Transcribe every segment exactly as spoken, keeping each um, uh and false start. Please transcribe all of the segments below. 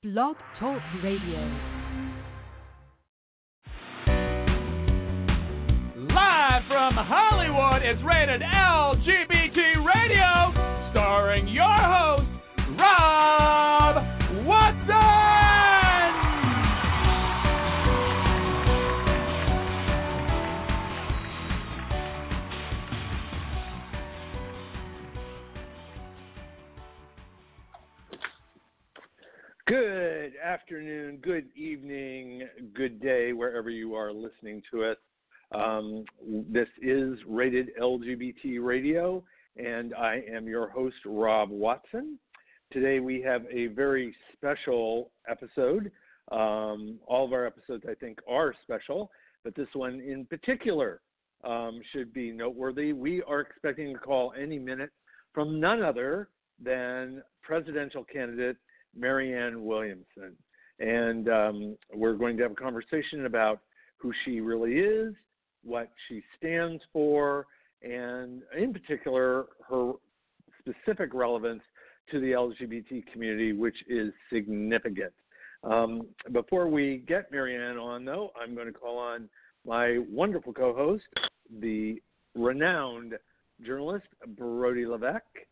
Blog Talk Radio. Live from Hollywood, it's rated L G B T Radio, starring your host, Rob Watson! Good afternoon, good evening, good day, wherever you are listening to us. Um, this is Rated L G B T Radio, and I am your host, Rob Watson. Today we have a very special episode. Um, all of our episodes, I think, are special, but this one in particular um, should be noteworthy. We are expecting a call any minute from none other than presidential candidate Marianne Williamson. And um, we're going to have a conversation about who she really is, what she stands for, and in particular, her specific relevance to the L G B T community, which is significant. Um, before we get Marianne on, though, I'm going to call on my wonderful co-host, the renowned journalist, Brody Levesque.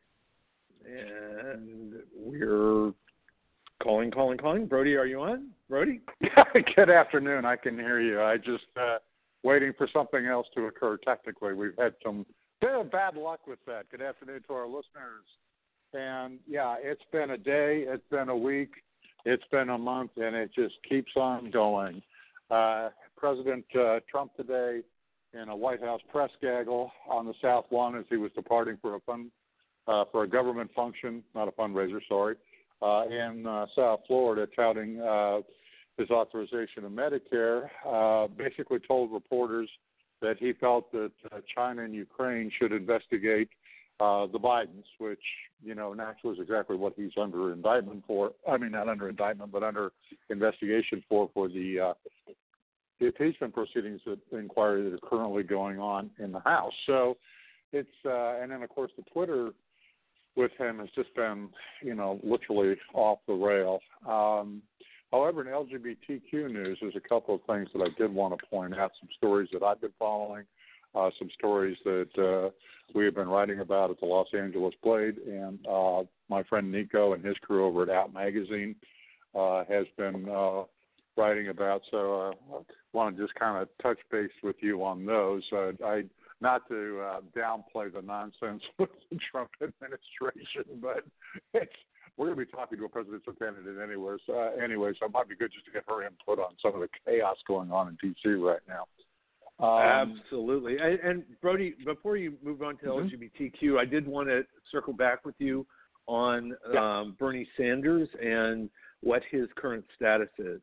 And we're Calling, calling, calling. Brody, are you on? Brody? Good afternoon. I can hear you. I just uh, waiting for something else to occur technically. We've had some bit of bad luck with that. Good afternoon to our listeners. And, yeah, it's been a day, it's been a week, it's been a month, and it just keeps on going. Uh, President uh, Trump today in a White House press gaggle on the South Lawn as he was departing for a fun, uh, for a government function, not a fundraiser, sorry, Uh, in uh, South Florida, touting uh, his authorization of Medicare, uh, basically told reporters that he felt that uh, China and Ukraine should investigate uh, the Bidens, which, you know, naturally is exactly what he's under indictment for. I mean, not under indictment, but under investigation for, for the, uh, the impeachment proceedings, that inquiry that are currently going on in the House. So it's, uh, and then, of course, the Twitter with him has just been, you know, literally off the rail. Um, however, in L G B T Q news, there's a couple of things that I did want to point out, some stories that I've been following, uh, some stories that uh, we have been writing about at the Los Angeles Blade, and uh, my friend Nico and his crew over at Out Magazine uh, has been uh, writing about. So uh, I want to just kind of touch base with you on those. Uh, I Not to uh, downplay the nonsense with the Trump administration, but it's, we're going to be talking to a presidential candidate anyway, so, uh, anyway, so it might be good just to get her input on some of the chaos going on in D C right now. Um, Absolutely. And, and Brody, before you move on to mm-hmm. L G B T Q, I did want to circle back with you on yeah. um, Bernie Sanders and what his current status is.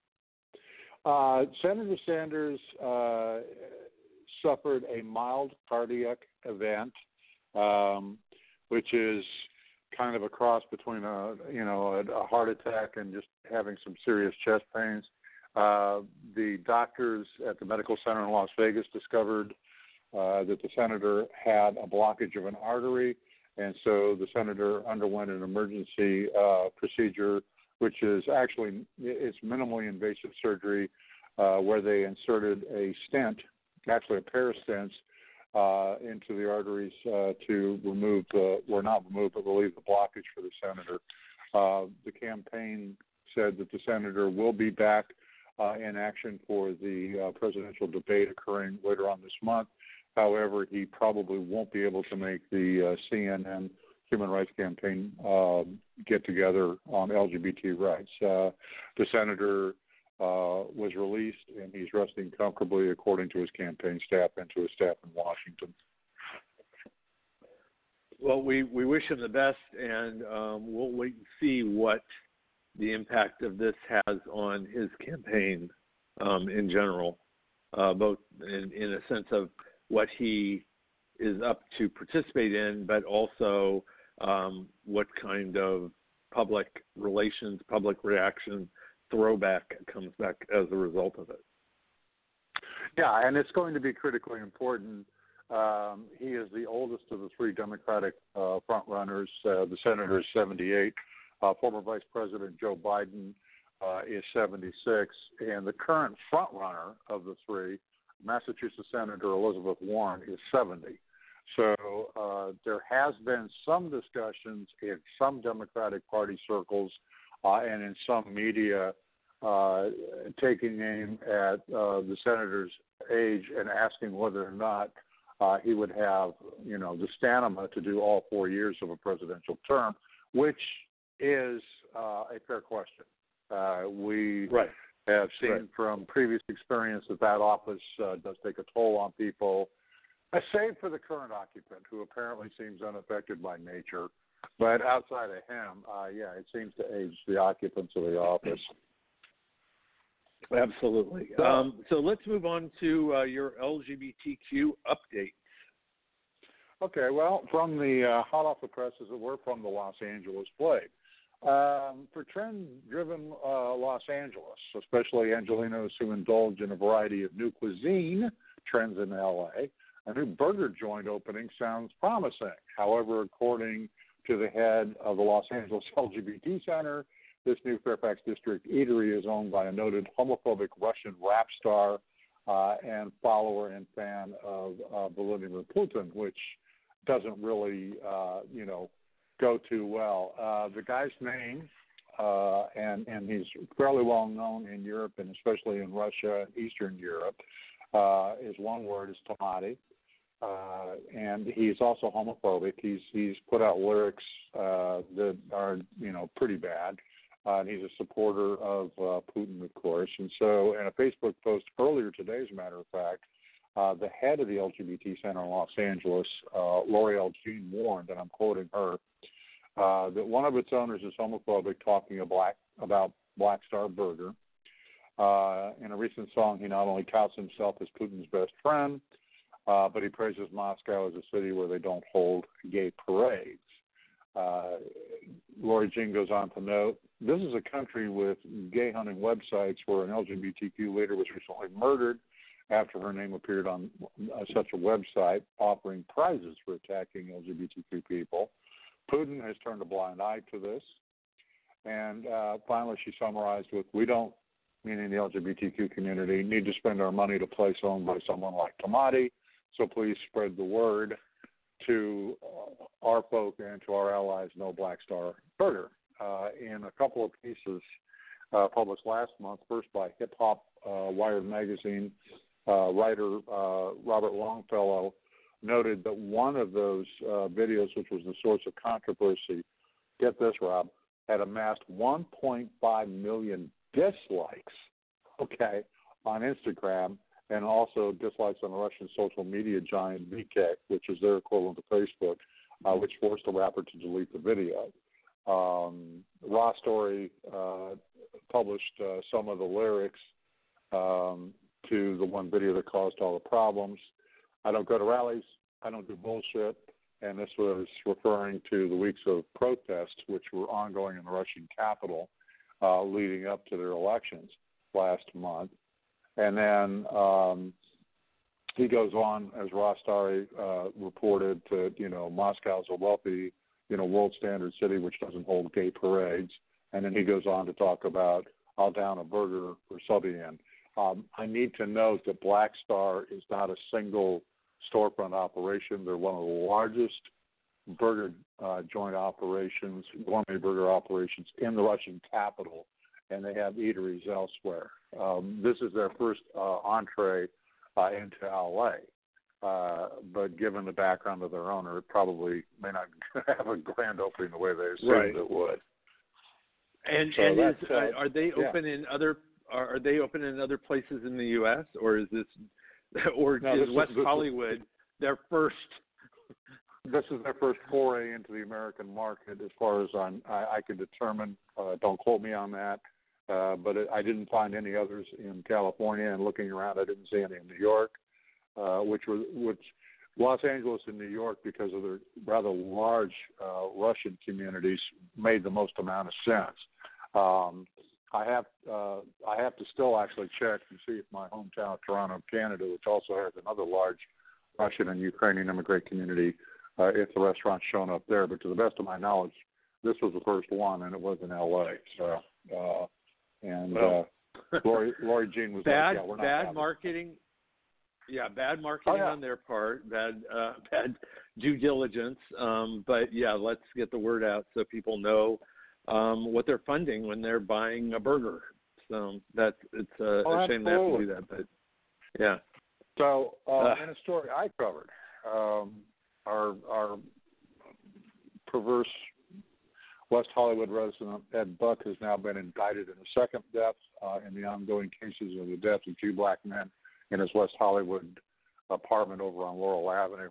Uh, Senator Sanders uh, suffered a mild cardiac event, um, which is kind of a cross between a you know a, a heart attack and just having some serious chest pains. Uh, the doctors at the medical center in Las Vegas discovered uh, that the senator had a blockage of an artery, and so the senator underwent an emergency uh, procedure, which is actually it's minimally invasive surgery, uh, where they inserted a stent, actually a pair of stents, uh, into the arteries uh, to remove the, or not remove, but relieve the blockage for the senator. Uh, the campaign said that the senator will be back uh, in action for the uh, presidential debate occurring later on this month. However, he probably won't be able to make the uh, C N N Human Rights Campaign uh, get-together on L G B T rights. Uh, the senator Uh, was released, and he's resting comfortably, according to his campaign staff and to his staff in Washington. Well, we, we wish him the best, and um, we'll wait and see what the impact of this has on his campaign um, in general, uh, both in, in a sense of what he is up to participate in, but also um, what kind of public relations, public reaction throwback comes back as a result of it. Yeah, and it's going to be critically important. Um, he is the oldest of the three Democratic uh, front runners. Uh, the senator is seventy-eight. Uh, former Vice President Joe Biden uh, is seventy-six, and the current frontrunner of the three, Massachusetts Senator Elizabeth Warren, is seventy. So uh, there has been some discussions in some Democratic Party circles uh, and in some media uh, taking aim at uh, the senator's age and asking whether or not uh, he would have, you know, the stamina to do all four years of a presidential term, which is uh, a fair question. Uh, we right. have seen right. from previous experience that that office uh, does take a toll on people, save for the current occupant, who apparently seems unaffected by nature. But outside of him, uh, yeah, it seems to age the occupants of the office. Absolutely. Um, so let's move on to uh, your L G B T Q update. Okay, well, from the uh, hot off the press, as it were, from the Los Angeles Blade. Um, for trend-driven uh, Los Angeles, especially Angelinos who indulge in a variety of new cuisine trends in L A, a new burger joint opening sounds promising. However, according to the head of the Los Angeles L G B T Center, this new Fairfax District eatery is owned by a noted homophobic Russian rap star uh, and follower and fan of uh, Vladimir Putin, which doesn't really, uh, you know, go too well. Uh, the guy's name, uh, and, and he's fairly well known in Europe and especially in Russia and Eastern Europe, uh, is one word, is Tomati. Uh, and he's also homophobic. He's he's put out lyrics uh, that are, you know, pretty bad. Uh, and he's a supporter of uh, Putin, of course. And so in a Facebook post earlier today, as a matter of fact, uh, the head of the L G B T Center in Los Angeles, uh, L'Oreal Jean, warned, and I'm quoting her, uh, that one of its owners is homophobic, talking a black, about Black Star Burger. Uh, in a recent song, he not only touts himself as Putin's best friend, uh, but he praises Moscow as a city where they don't hold gay parades. Uh, Lori Jean goes on to note, this is a country with gay hunting websites where an L G B T Q leader was recently murdered after her name appeared on uh, such a website offering prizes for attacking L G B T Q people. Putin has turned a blind eye to this. And uh, finally, she summarized with, we don't, meaning the L G B T Q community, need to spend our money to place owned by someone like Tomati, so please spread the word to uh, our folk and to our allies, no Black Star Burger. Uh, in a couple of pieces uh, published last month, first by Hip Hop uh, Wired magazine, uh, writer uh, Robert Longfellow noted that one of those uh, videos, which was the source of controversy, get this, Rob, had amassed one point five million dislikes, okay, on Instagram, and also dislikes on the Russian social media giant V K, which is their equivalent to Facebook, uh, which forced the rapper to delete the video. Um, Raw Story uh, published uh, some of the lyrics um, to the one video that caused all the problems. I don't go to rallies, I don't do bullshit, and this was referring to the weeks of protests which were ongoing in the Russian capital uh, leading up to their elections last month. And then um, he goes on, as Rostari uh, reported, to, you know, Moscow's a wealthy, you know, world standard city which doesn't hold gay parades. And then he goes on to talk about, I'll down a burger for Sobyan. Um, I need to note that Black Star is not a single storefront operation. They're one of the largest burger uh, joint operations, gourmet burger operations in the Russian capital, and they have eateries elsewhere. Um, this is their first uh, entree uh, into L A, uh, but given the background of their owner, it probably may not have a grand opening the way they assumed right. it would. And, so and is, uh, uh, are they yeah. open in other are, are they open in other places in the U S, or is this or no, is this West is, this Hollywood is, their first? This is their first foray into the American market, as far as I'm, I, I can determine. Uh, don't quote me on that. Uh, but it, I didn't find any others in California, and looking around, I didn't see any in New York, uh, which was which Los Angeles and New York, because of their rather large uh, Russian communities, made the most amount of sense. Um, I have uh, I have to still actually check and see if my hometown of Toronto, Canada, which also has another large Russian and Ukrainian immigrant community, uh, if the restaurant's shown up there. But to the best of my knowledge, this was the first one, and it was in L A. So, uh, and well, uh, Lori, Lori Jean was bad, like, yeah, we're not bad having marketing. Yeah, bad marketing oh, yeah. on their part, bad, uh, bad due diligence. Um, but yeah, let's get the word out so people know um, what they're funding when they're buying a burger. So that's it's a, oh, a shame they have to absolutely. do that, but yeah. So, uh, Uh, in a story I covered, um, our our perverse West Hollywood resident Ed Buck has now been indicted in a second death uh, in the ongoing cases of the death of two black men in his West Hollywood apartment over on Laurel Avenue.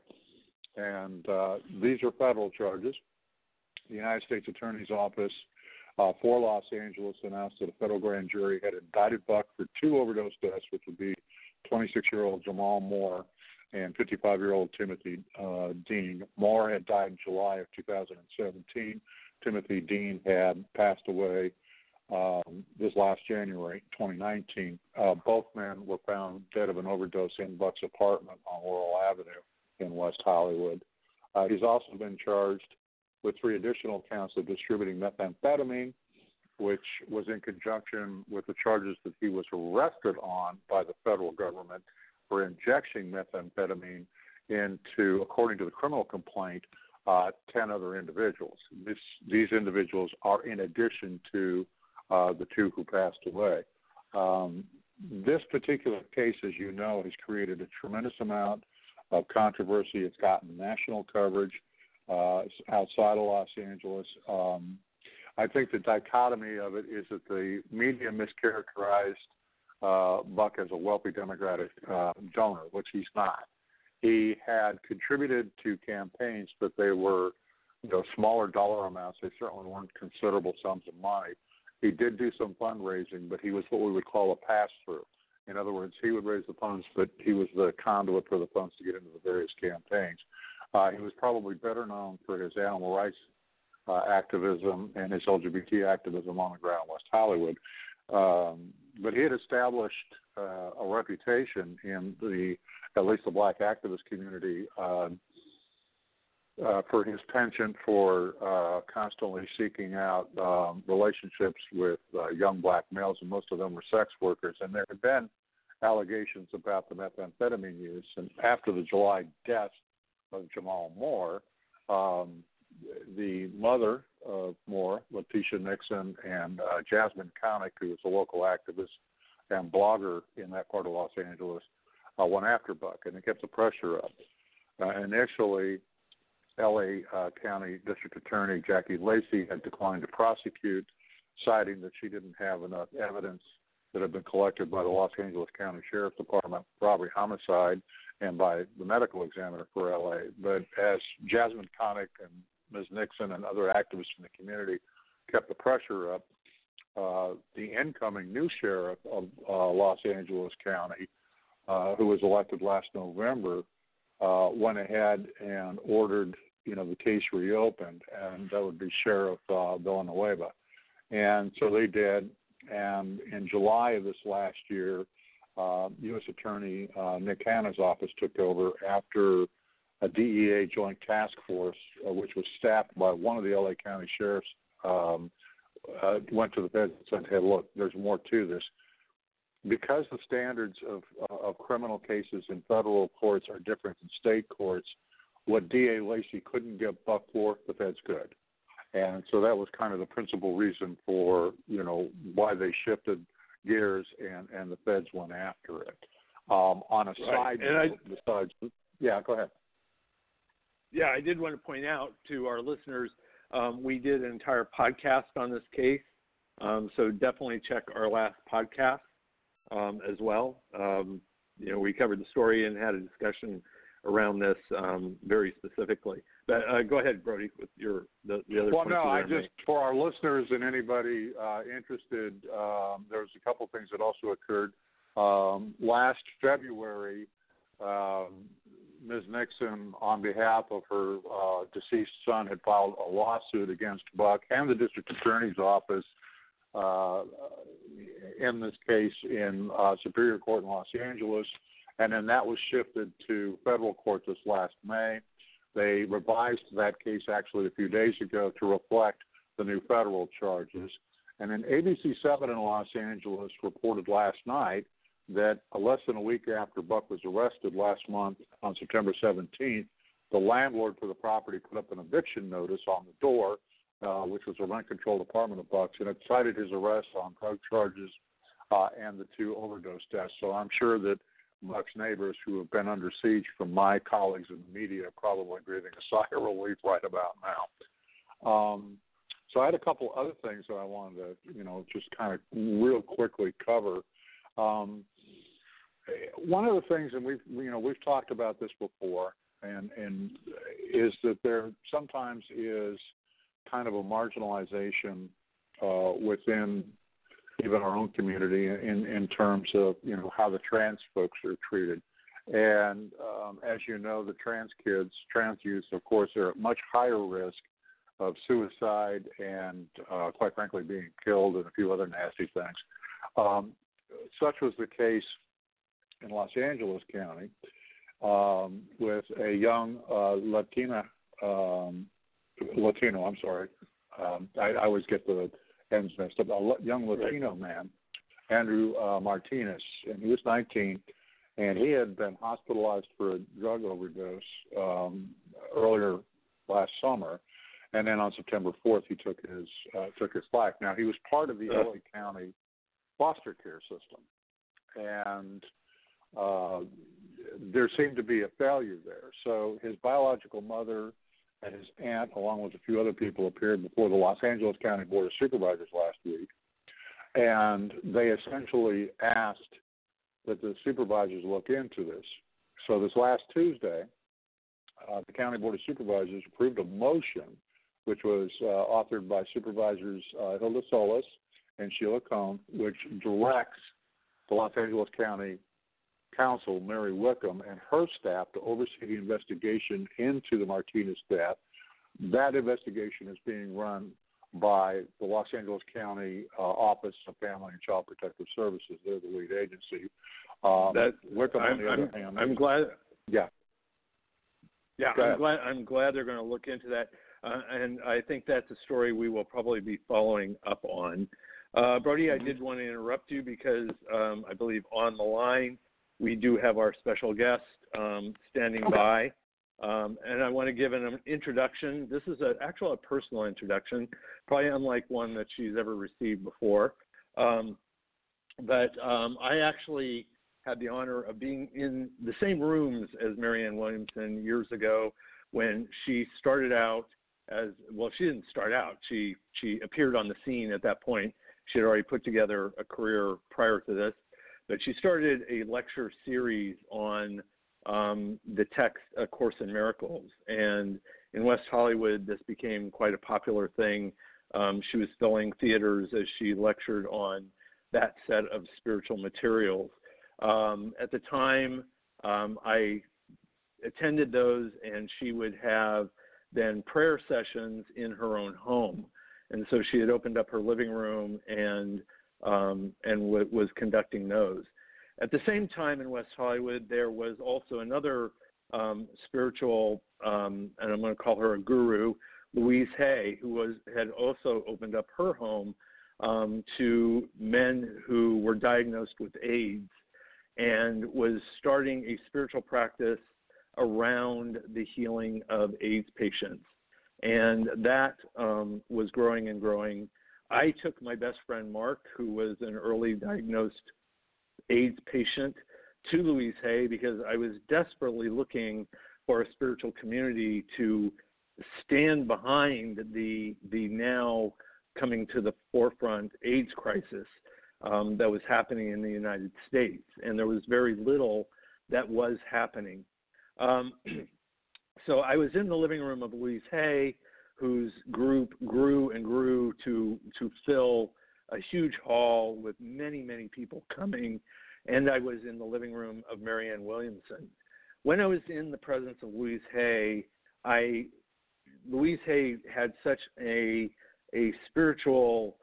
And uh, these are federal charges. The United States Attorney's Office uh, for Los Angeles announced that a federal grand jury had indicted Buck for two overdose deaths, which would be twenty-six-year-old Jamal Moore and fifty-five-year-old Timothy uh, Dean. Moore had died in July of two thousand seventeen. Timothy Dean had passed away um, this last January, twenty nineteen. Uh, both men were found dead of an overdose in Buck's apartment on Laurel Avenue in West Hollywood. Uh, he's also been charged with three additional counts of distributing methamphetamine, which was in conjunction with the charges that he was arrested on by the federal government for injecting methamphetamine into, according to the criminal complaint, uh, ten other individuals. This, these individuals are in addition to uh, the two who passed away. Um, this particular case, as you know, has created a tremendous amount of controversy. It's gotten national coverage uh, outside of Los Angeles. Um, I think the dichotomy of it is that the media mischaracterized uh, Buck as a wealthy Democratic uh, donor, which he's not. He had contributed to campaigns, but they were, you know, smaller dollar amounts. They certainly weren't considerable sums of money. He did do some fundraising, but he was what we would call a pass-through. In other words, he would raise the funds, but he was the conduit for the funds to get into the various campaigns. Uh, he was probably better known for his animal rights uh, activism and his L G B T activism on the ground in West Hollywood. Um, but he had established uh, a reputation in the, at least the black activist community, uh, uh, for his penchant for uh, constantly seeking out um, relationships with uh, young black males, and most of them were sex workers. And there had been allegations about the methamphetamine use. And after the July death of Jamal Moore, um, the mother of Moore, Letitia Nixon, and uh, Jasmine Connick, who was a local activist and blogger in that part of Los Angeles, uh, went after Buck, and it kept the pressure up. Uh, initially, L A uh, County District Attorney Jackie Lacey had declined to prosecute, citing that she didn't have enough evidence that had been collected by the Los Angeles County Sheriff's Department, robbery, homicide, and by the medical examiner for L A. But as Jasmine Connick and Miz Nixon and other activists in the community kept the pressure up, uh, the incoming new sheriff of uh, Los Angeles County, uh, who was elected last November, uh, went ahead and ordered, you know, the case reopened, and that would be Sheriff uh, Villanueva. And so they did, and in July of this last year, uh, U S Attorney uh, Nick Hanna's office took over after a D E A joint task force, uh, which was staffed by one of the L A County sheriffs, um, uh, went to the feds and said, hey, look, there's more to this. Because the standards of, uh, of criminal cases in federal courts are different than state courts, what D A Lacey couldn't get Buck for, the feds could. And so that was kind of the principal reason for, you know, why they shifted gears and, and the feds went after it. Um, on a right. side and note, I, besides, yeah, go ahead. Yeah, I did want to point out to our listeners, um, we did an entire podcast on this case, um, so definitely check our last podcast um, as well. Um, you know, we covered the story and had a discussion around this um, very specifically. But uh, go ahead, Brody, with your the, the other. Well, no, I just make. For our listeners and anybody uh, interested, um, there's a couple things that also occurred um, last February. Um, Miz Nixon, on behalf of her uh, deceased son, had filed a lawsuit against Buck and the district attorney's office uh, in this case in uh, Superior Court in Los Angeles, and then that was shifted to federal court this last May. They revised that case actually a few days ago to reflect the new federal charges. And then A B C seven in Los Angeles reported last night that uh, less than a week after Buck was arrested last month on September seventeenth, the landlord for the property put up an eviction notice on the door, uh, which was a rent-controlled apartment of Buck's, and it cited his arrest on drug charges uh, and the two overdose deaths. So I'm sure that Buck's neighbors who have been under siege from my colleagues in the media are probably breathing a sigh of relief right about now. Um, so I had a couple other things that I wanted to, you know, just kind of real quickly cover. Um, one of the things, and we've, you know, we've talked about this before, and, and is that there sometimes is kind of a marginalization uh, within even our own community in, in terms of, you know, how the trans folks are treated. And um, as you know, the trans kids, trans youths, of course, are at much higher risk of suicide and, uh, quite frankly, being killed and a few other nasty things. Um, such was the case in Los Angeles County um, with a young uh, Latina, um, Latino, I'm sorry. Um, I, I always get the ends messed up. A young Latino man, Andrew uh, Martinez, and he was nineteen, and he had been hospitalized for a drug overdose um, earlier last summer, and then on September fourth he took his uh, took his life. Now he was part of the L A County foster care system, and uh, there seemed to be a failure there. So his biological mother and his aunt, along with a few other people, appeared before the Los Angeles County Board of Supervisors last week, and they essentially asked that the supervisors look into this. So this last Tuesday, uh, the County Board of Supervisors approved a motion, which was uh, authored by Supervisors uh, Hilda Solis and Sheila Cohn, which directs the Los Angeles County Council, Mary Wickham, and her staff to oversee the investigation into the Martinez death. That investigation is being run by the Los Angeles County uh, Office of Family and Child Protective Services. They're the lead agency. Um, that, Wickham, I'm, on the I'm, other hand, I'm glad. Yeah. Yeah, I'm glad. I'm glad they're going to look into that, uh, and I think that's a story we will probably be following up on. Uh, Brody, I did want to interrupt you because um, I believe on the line we do have our special guest um, standing okay. by, um, and I want to give an introduction. This is a, actually a personal introduction, probably unlike one that she's ever received before. Um, but um, I actually had the honor of being in the same rooms as Marianne Williamson years ago when she started out as, well, she didn't start out. She, she appeared on the scene at that point. She had already put together a career prior to this. But she started a lecture series on um, the text A Course in Miracles. And in West Hollywood, this became quite a popular thing. Um, she was filling theaters as she lectured on that set of spiritual materials. Um, at the time, um, I attended those, and she would have then prayer sessions in her own home. And so she had opened up her living room and Um, and w- was conducting those. At the same time in West Hollywood, there was also another um, spiritual, um, and I'm going to call her a guru, Louise Hay, who was had also opened up her home um, to men who were diagnosed with AIDS and was starting a spiritual practice around the healing of AIDS patients. And that um, was growing and growing. I took my best friend, Mark, who was an early diagnosed AIDS patient, to Louise Hay because I was desperately looking for a spiritual community to stand behind the the now coming to the forefront AIDS crisis um, that was happening in the United States. And there was very little that was happening. Um, so I was in the living room of Louise Hay, whose group grew and grew to to fill a huge hall with many, many people coming, and I was in the living room of Marianne Williamson. When I was in the presence of Louise Hay, I Louise Hay had such a a spiritual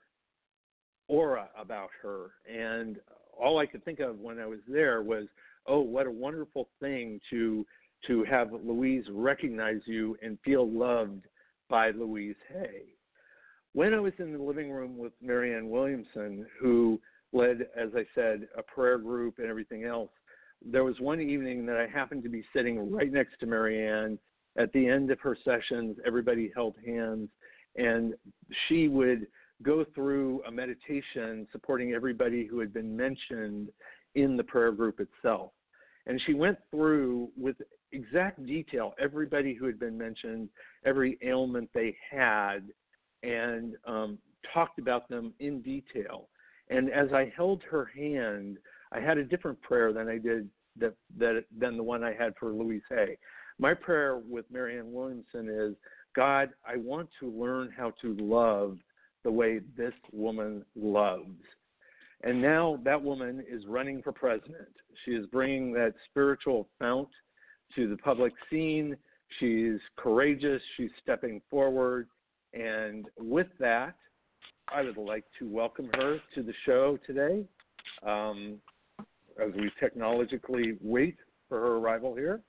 aura about her, and all I could think of when I was there was, oh, what a wonderful thing to to have Louise recognize you and feel loved by Louise Hay. when I was in the living room with Marianne Williamson, who led, as I said, a prayer group and everything else, there was one evening that I happened to be sitting right next to Marianne. At the end of her sessions, everybody held hands, and she would go through a meditation supporting everybody who had been mentioned in the prayer group itself. And she went through with exact detail everybody who had been mentioned, every ailment they had, and um, talked about them in detail. And as I held her hand, I had a different prayer than I did that, that than the one I had for Louise Hay. My prayer with Marianne Williamson is, God, I want to learn how to love the way this woman loves. And now that woman is running for president. She is bringing that spiritual fount to the public scene. She's courageous. She's stepping forward. And with that, I would like to welcome her to the show today um, as we technologically wait for her arrival here.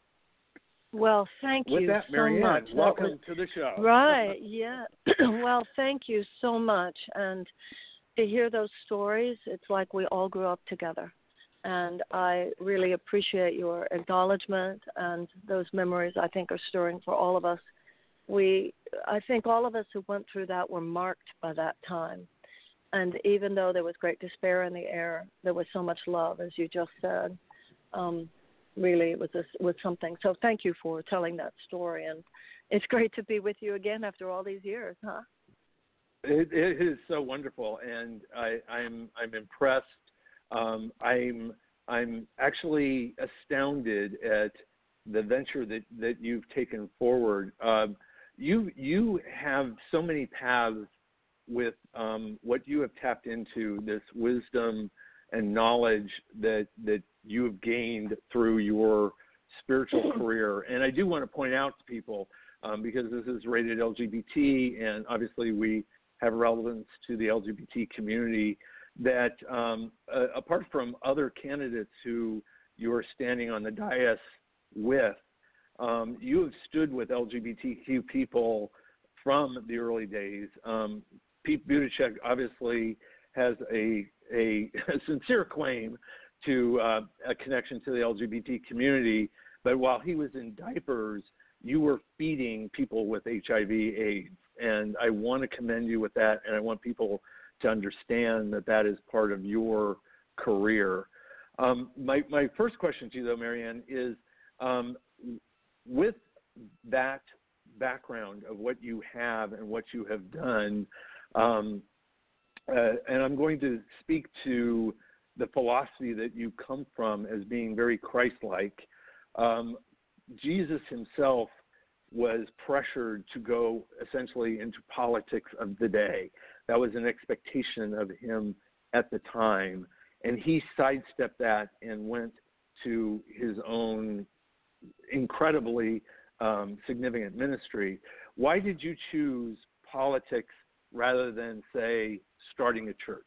Well, thank With you that, so Marianne, much. welcome was, to the show. Right, yeah. Well, thank you so much. And to hear those stories, it's like we all grew up together. And I really appreciate your acknowledgement, and those memories, I think, are stirring for all of us. We, I think all of us who went through that were marked by that time. And even though there was great despair in the air, there was so much love, as you just said. Um, really, it was, a, was something. So thank you for telling that story. And it's great to be with you again after all these years, huh? It, it is so wonderful, and I, I'm I'm impressed. Um, I'm I'm actually astounded at the venture that, that you've taken forward. Um, you you have so many paths with um, what you have tapped into, this wisdom and knowledge that that you have gained through your spiritual career. And I do want to point out to people, um, because this is rated L G B T, and obviously we have relevance to the L G B T community, that um, uh, apart from other candidates who you are standing on the dais with, um, you have stood with L G B T Q people from the early days. Um, Pete Buttigieg obviously has a, a, a sincere claim to uh, a connection to the L G B T community, but while he was in diapers, you were feeding people with H I V AIDS. And I want to commend you with that, and I want people to understand that that is part of your career. Um, my, my first question to you, though, Marianne, is um, with that background of what you have and what you have done, um, uh, and I'm going to speak to the philosophy that you come from as being very Christ-like. Um, Jesus himself was pressured to go essentially into politics of the day. That was an expectation of him at the time. And he sidestepped that and went to his own incredibly um, significant ministry. Why did you choose politics rather than, say, starting a church?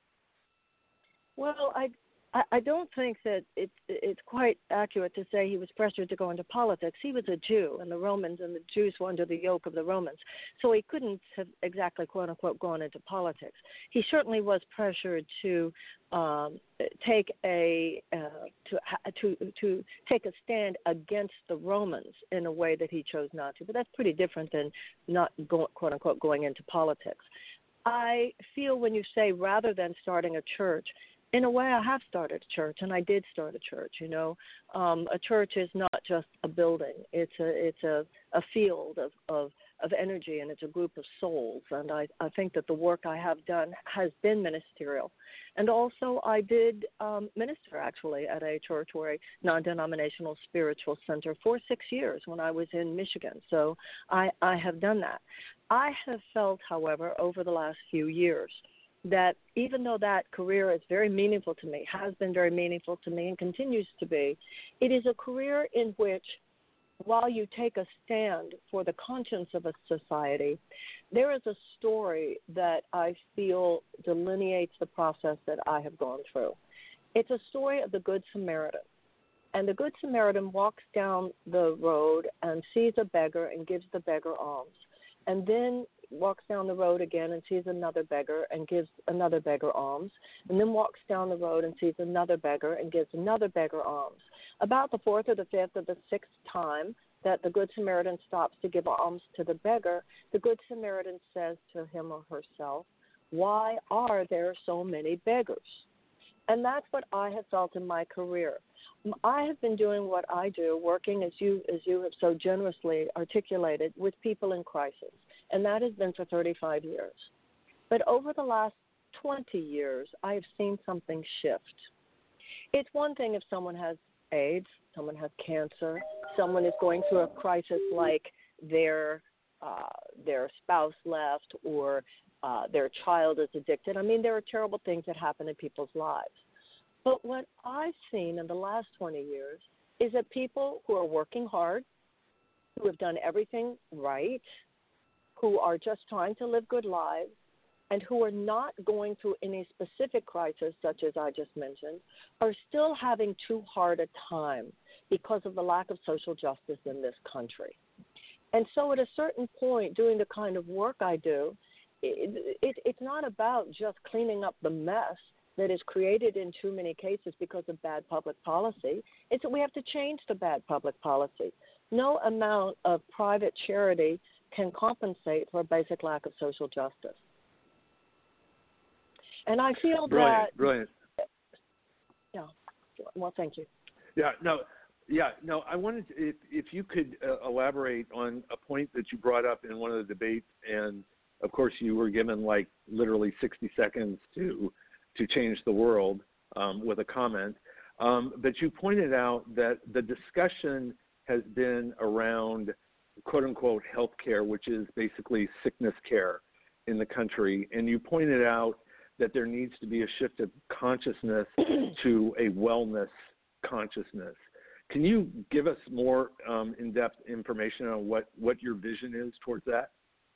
Well, I, I, I don't think that it's it's quite accurate to say he was pressured to go into politics. He was a Jew, and the Romans and the Jews were under the yoke of the Romans, so he couldn't have exactly, quote unquote, gone into politics. He certainly was pressured to um, take a uh, to to to take a stand against the Romans in a way that he chose not to. But that's pretty different than not go, quote unquote going into politics. I feel when you say rather than starting a church, in a way, I have started a church, and I did start a church. You know, um, a church is not just a building; it's a it's a, a field of, of of energy, and it's a group of souls. And I, I think that the work I have done has been ministerial, and also I did um, minister actually at a church or a non-denominational spiritual center for six years when I was in Michigan. So I I have done that. I have felt, however, over the last few years, that even though that career is very meaningful to me, has been very meaningful to me and continues to be, it is a career in which, while you take a stand for the conscience of a society, there is a story that I feel delineates the process that I have gone through. It's a story of the Good Samaritan. And the Good Samaritan walks down the road and sees a beggar and gives the beggar alms. And then walks down the road again and sees another beggar and gives another beggar alms, and then walks down the road and sees another beggar and gives another beggar alms. About the fourth or the fifth or the sixth time that the Good Samaritan stops to give alms to the beggar, the Good Samaritan says to him or herself, "Why are there so many beggars?" And that's what I have felt in my career. I have been doing what I do, working as you as you have so generously articulated with people in crisis, and that has been for thirty-five years. But over the last twenty years, I have seen something shift. It's one thing if someone has AIDS, someone has cancer, someone is going through a crisis like their uh, their spouse left or uh, their child is addicted. I mean, there are terrible things that happen in people's lives. But what I've seen in the last twenty years is that people who are working hard, who have done everything right, who are just trying to live good lives, and who are not going through any specific crisis, such as I just mentioned, are still having too hard a time because of the lack of social justice in this country. And so at a certain point, doing the kind of work I do, it, it, it's not about just cleaning up the mess that is created in too many cases because of bad public policy. It's that we have to change the bad public policy. No amount of private charity can compensate for a basic lack of social justice. And I feel brilliant, that... Brilliant, Yeah, well, thank you. Yeah, no, yeah, no, I wanted to, if, if you could uh, elaborate on a point that you brought up in one of the debates, and of course you were given like literally sixty seconds to to change the world um, with a comment. Um, but you pointed out that the discussion has been around quote unquote health care, which is basically sickness care in the country. And you pointed out that there needs to be a shift of consciousness to a wellness consciousness. Can you give us more um, in-depth information on what, what your vision is towards that?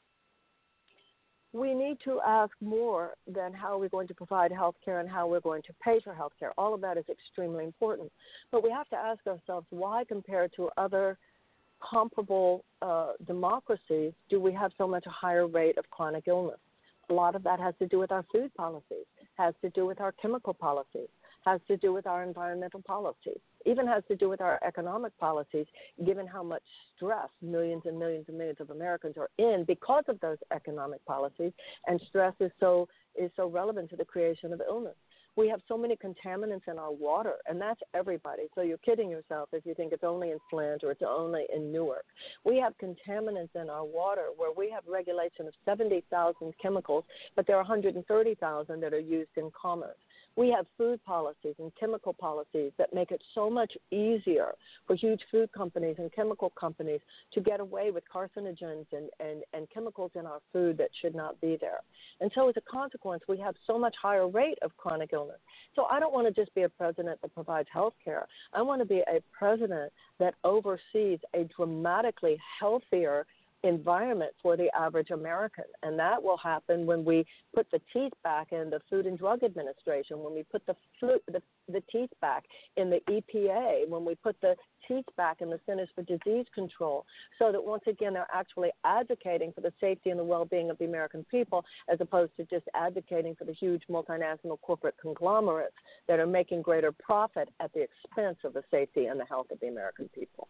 We need to ask more than how we're going to provide health care and how we're going to pay for health care. All of that is extremely important. But we have to ask ourselves, why compared to other comparable uh, democracies do we have so much a higher rate of chronic illness? A lot of that has to do with our food policies, has to do with our chemical policies, has to do with our environmental policies, even has to do with our economic policies, given how much stress millions and millions and millions of Americans are in because of those economic policies, and stress is so is so relevant to the creation of illness. We have so many contaminants in our water, and that's everybody. So you're kidding yourself if you think it's only in Flint or it's only in Newark. We have contaminants in our water where we have regulation of seventy thousand chemicals, but there are one hundred thirty thousand that are used in commerce. We have food policies and chemical policies that make it so much easier for huge food companies and chemical companies to get away with carcinogens and, and, and chemicals in our food that should not be there. And so as a consequence, we have so much higher rate of chronic illness. So I don't want to just be a president that provides health care. I want to be a president that oversees a dramatically healthier environment for the average American. And that will happen when we put the teeth back in the Food and Drug Administration, when we put the, food, the, the teeth back in the E P A, when we put the teeth back in the Centers for Disease Control, so that once again they're actually advocating for the safety and the well-being of the American people as opposed to just advocating for the huge multinational corporate conglomerates that are making greater profit at the expense of the safety and the health of the American people.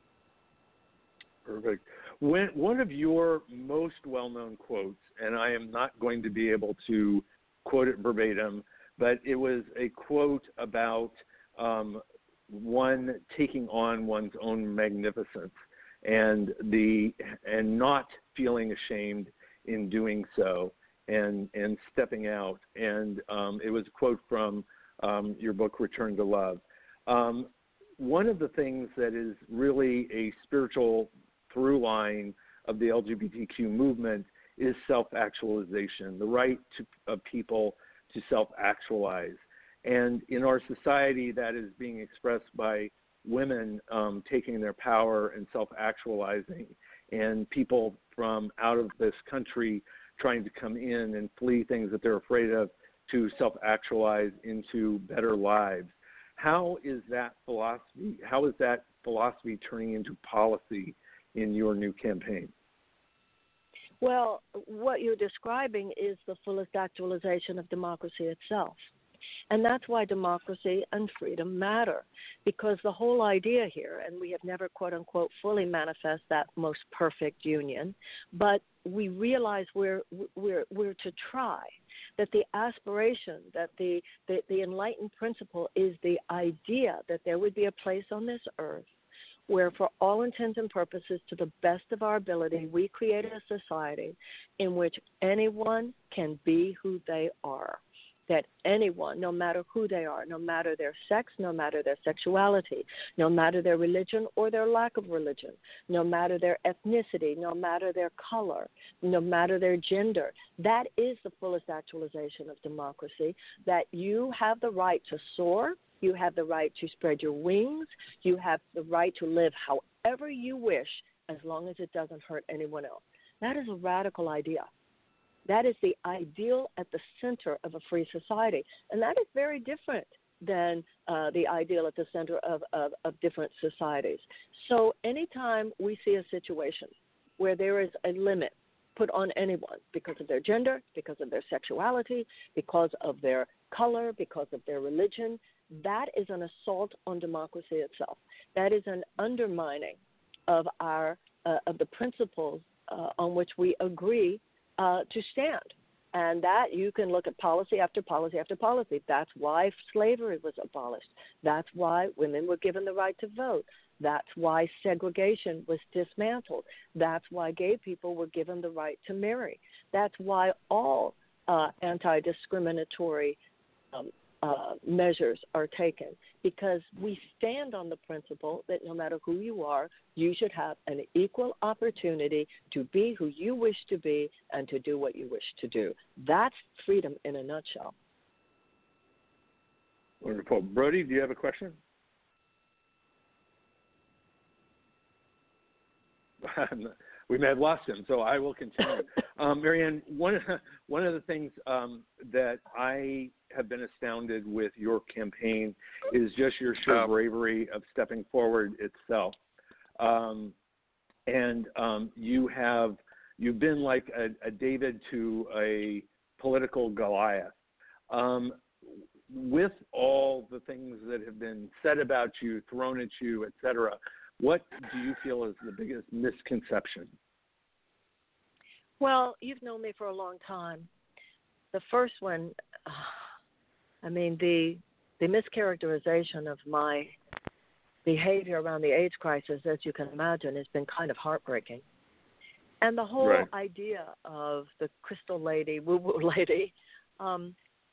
Perfect. When, one of your most well-known quotes, and I am not going to be able to quote it verbatim, but it was a quote about um, one taking on one's own magnificence and the and not feeling ashamed in doing so and and stepping out. And um, it was a quote from um, your book, Return to Love. Um, one of the things that is really a spiritual through line of the L G B T Q movement is self-actualization, the right to, of people to self-actualize. And in our society, that is being expressed by women um, taking their power and self-actualizing, and people from out of this country trying to come in and flee things that they're afraid of to self-actualize into better lives. How is that philosophy, how is that philosophy turning into policy in your new campaign? Well, what you're describing is the fullest actualization of democracy itself. And that's why democracy and freedom matter, because the whole idea here, and we have never, quote unquote, fully manifest that most perfect union, but we realize we're, we're, we're to try, that the aspiration, that the, the, the enlightened principle is the idea that there would be a place on this earth where, for all intents and purposes, to the best of our ability, we create a society in which anyone can be who they are. That anyone, no matter who they are, no matter their sex, no matter their sexuality, no matter their religion or their lack of religion, no matter their ethnicity, no matter their color, no matter their gender, that is the fullest actualization of democracy, that you have the right to soar, you have the right to spread your wings, you have the right to live however you wish as long as it doesn't hurt anyone else. That is a radical idea. That is the ideal at the center of a free society. And that is very different than uh, the ideal at the center of, of, of different societies. So anytime we see a situation where there is a limit put on anyone because of their gender, because of their sexuality, because of their color, because of their religion, that is an assault on democracy itself. That is an undermining of our uh, of the principles uh, on which we agree Uh, to stand. And that you can look at policy after policy after policy. That's why slavery was abolished. That's why women were given the right to vote. That's why segregation was dismantled. That's why gay people were given the right to marry. That's why all uh, anti-discriminatory um, uh, measures are taken, because we stand on the principle that no matter who you are, you should have an equal opportunity to be who you wish to be and to do what you wish to do. That's freedom in a nutshell. Wonderful. Brody, do you have a question? We may have lost him, so I will continue. um, Marianne, one, one of the things um, that I have been astounded with your campaign is just your sheer bravery of stepping forward itself. Um, and um, you have, you've been like a, a David to a political Goliath. Um, with all the things that have been said about you, thrown at you, et cetera, what do you feel is the biggest misconception? Well, you've known me for a long time. The first one, I mean, the the mischaracterization of my behavior around the AIDS crisis, as you can imagine, has been kind of heartbreaking. And the whole right. idea of the crystal lady, woo-woo lady, um,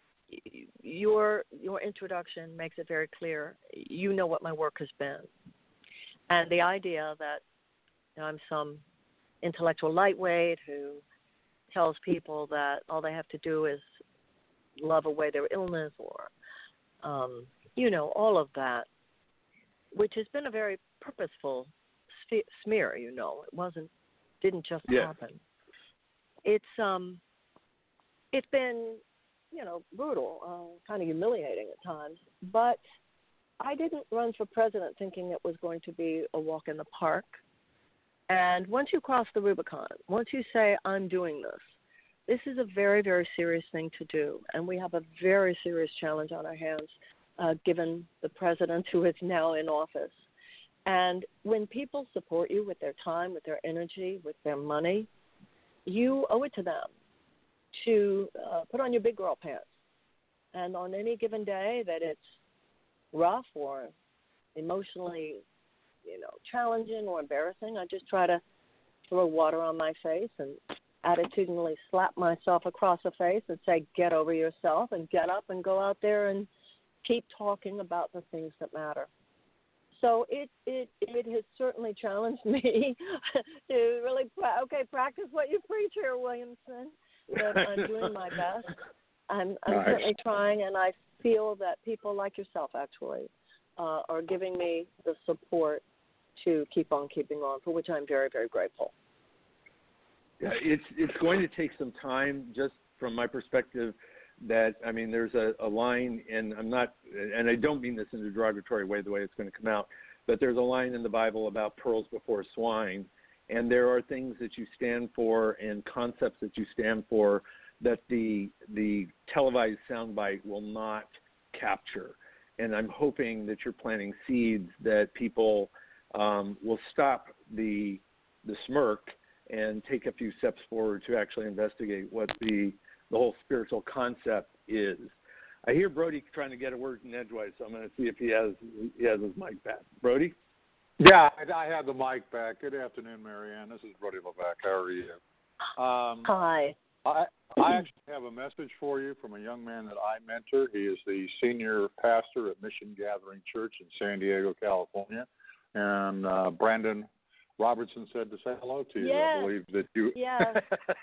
your your introduction makes it very clear. You know what my work has been. And the idea that you know, I'm some intellectual lightweight who tells people that all they have to do is love away their illness or, um, you know, all of that, which has been a very purposeful spe- smear, you know. It wasn't, didn't just yeah. happen. It's, um, it's been, you know, brutal, uh, kind of humiliating at times, but I didn't run for president thinking it was going to be a walk in the park. And once you cross the Rubicon, once you say, I'm doing this, this is a very, very serious thing to do. And we have a very serious challenge on our hands, uh, given the president who is now in office. And when people support you with their time, with their energy, with their money, you owe it to them to uh, put on your big girl pants. And on any given day that it's rough or emotionally you know, challenging or embarrassing, I just try to throw water on my face and attitudinally slap myself across the face and say, get over yourself, and get up and go out there and keep talking about the things that matter. So it it, it has certainly challenged me to really, pra- okay, practice what you preach here, Williamson. But I'm doing my best. I'm, I'm nice. certainly trying, and I feel that people like yourself actually uh, are giving me the support to keep on keeping on, for which I'm very, very grateful. Yeah, it's it's going to take some time, just from my perspective, that, I mean, there's a, a line, and I'm not, and I don't mean this in a derogatory way, the way it's going to come out, but there's a line in the Bible about pearls before swine, and there are things that you stand for and concepts that you stand for that the the televised soundbite will not capture. And I'm hoping that you're planting seeds that people um, will stop the the smirk and take a few steps forward to actually investigate what the the whole spiritual concept is. I hear Brody trying to get a word in edgewise, so I'm going to see if he has he has his mic back. Brody? Yeah, I, I have the mic back. Good afternoon, Marianne. This is Brody Levesque. How are you? Um, Hi. I, I actually have a message for you from a young man that I mentor. He is the senior pastor at Mission Gathering Church in San Diego, California. And uh, Brandon Robertson said to say hello to you. Yes. I believe that you. Yes.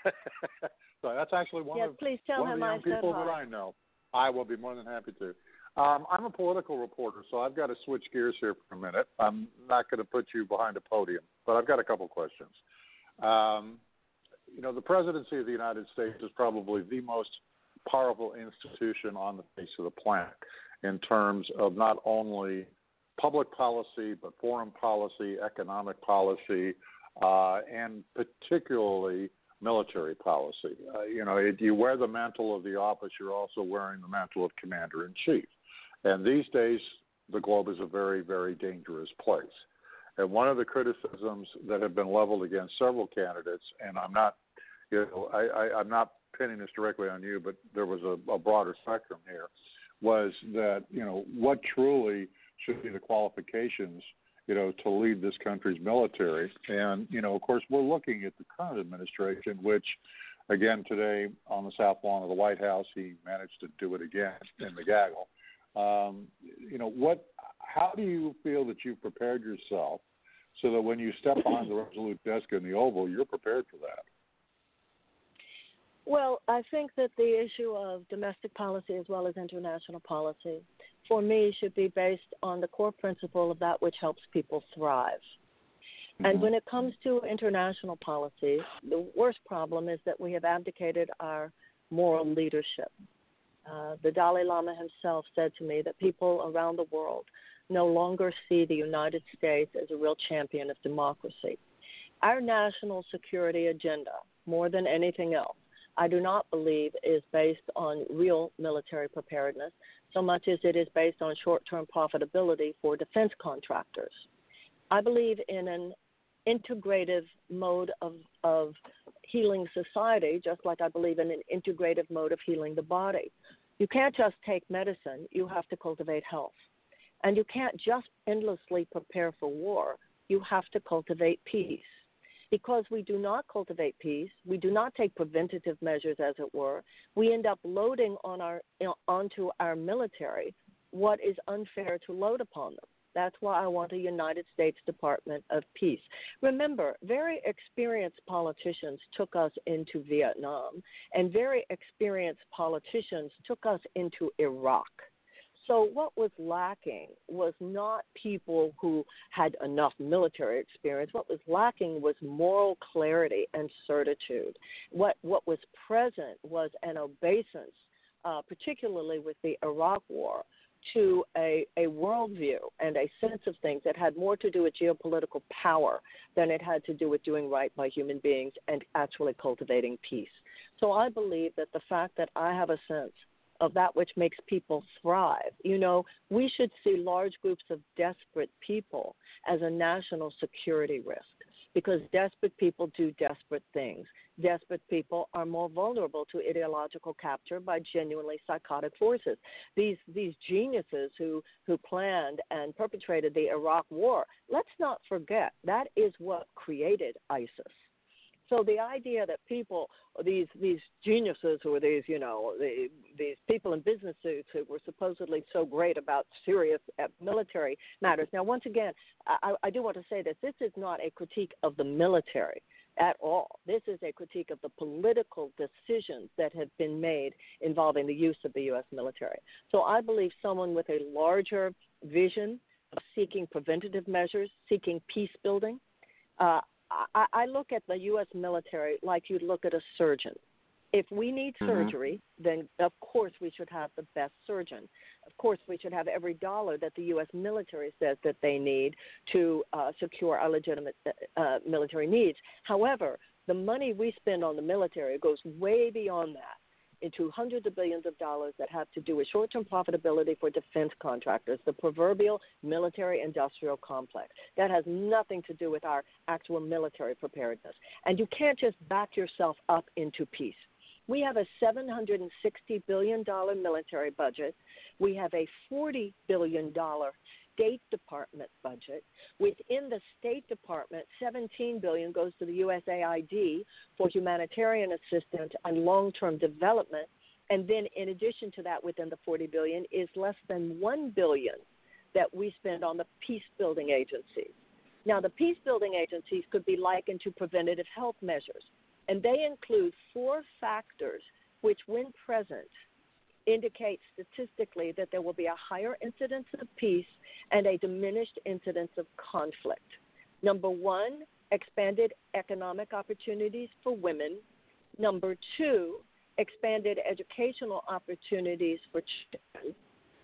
So that's actually one Yes, of, please tell one of him the young I said people hi. that I know. I will be more than happy to. Um, I'm a political reporter, so I've got to switch gears here for a minute. I'm not going to put you behind a podium, but I've got a couple questions. Um, you know, the presidency of the United States is probably the most powerful institution on the face of the planet in terms of not only public policy, but foreign policy, economic policy, uh, and particularly military policy. Uh, you know, if you wear the mantle of the office, you're also wearing the mantle of commander-in-chief. And these days, the globe is a very, very dangerous place. And one of the criticisms that have been leveled against several candidates, and I'm not, you know, I, I, I'm not pinning this directly on you, but there was a, a broader spectrum here, was that, you know, what truly should be the qualifications, you know, to lead this country's military. And, you know, of course, we're looking at the current administration, which, again, today on the South Lawn of the White House, he managed to do it again in the gaggle. Um, you know, what? How do you feel that you've prepared yourself so that when you step behind the Resolute desk in the Oval, you're prepared for that? Well, I think that the issue of domestic policy as well as international policy, for me, should be based on the core principle of that which helps people thrive. Mm-hmm. And when it comes to international policy, the worst problem is that we have abdicated our moral leadership. Uh, the Dalai Lama himself said to me that people around the world no longer see the United States as a real champion of democracy. Our national security agenda, more than anything else, I do not believe is based on real military preparedness so much as it is based on short-term profitability for defense contractors. I believe in an integrative mode of, of healing society, just like I believe in an integrative mode of healing the body. You can't just take medicine. You have to cultivate health. And you can't just endlessly prepare for war. You have to cultivate peace. Because we do not cultivate peace, we do not take preventative measures, as it were, we end up loading on our, you know, onto our military what is unfair to load upon them. That's why I want a United States Department of Peace. Remember, very experienced politicians took us into Vietnam, and very experienced politicians took us into Iraq. So what was lacking was not people who had enough military experience. What was lacking was moral clarity and certitude. What what was present was an obeisance, uh, particularly with the Iraq War, to a, a worldview and a sense of things that had more to do with geopolitical power than it had to do with doing right by human beings and actually cultivating peace. So I believe that the fact that I have a sense of that which makes people thrive. You know, we should see large groups of desperate people as a national security risk because desperate people do desperate things. Desperate people are more vulnerable to ideological capture by genuinely psychotic forces. These these geniuses who, who planned and perpetrated the Iraq War, let's not forget, that is what created ISIS. So the idea that people, these these geniuses who are these, you know, the, these people in business suits who were supposedly so great about serious military matters. Now, once again, I, I do want to say that this is not a critique of the military at all. This is a critique of the political decisions that have been made involving the use of the U S military. So I believe someone with a larger vision of seeking preventative measures, seeking peace building, uh, I, I look at the U S military like you'd look at a surgeon. If we need mm-hmm. surgery, then of course we should have the best surgeon. Of course, we should have every dollar that the U S military says that they need to uh, secure our legitimate uh, military needs. However, the money we spend on the military goes way beyond that, into hundreds of billions of dollars that have to do with short-term profitability for defense contractors, the proverbial military-industrial complex. That has nothing to do with our actual military preparedness. And you can't just back yourself up into peace. We have a seven hundred sixty billion dollars military budget. We have a forty billion dollars State Department budget. Within the State Department, seventeen billion dollars goes to the U S A I D for humanitarian assistance and long-term development. And then in addition to that, within the forty billion dollars is less than one billion dollars that we spend on the peace-building agencies. Now, the peace-building agencies could be likened to preventative health measures, and they include four factors which, when present, indicate statistically that there will be a higher incidence of peace and a diminished incidence of conflict. Number one, expanded economic opportunities for women. Number two, expanded educational opportunities for children.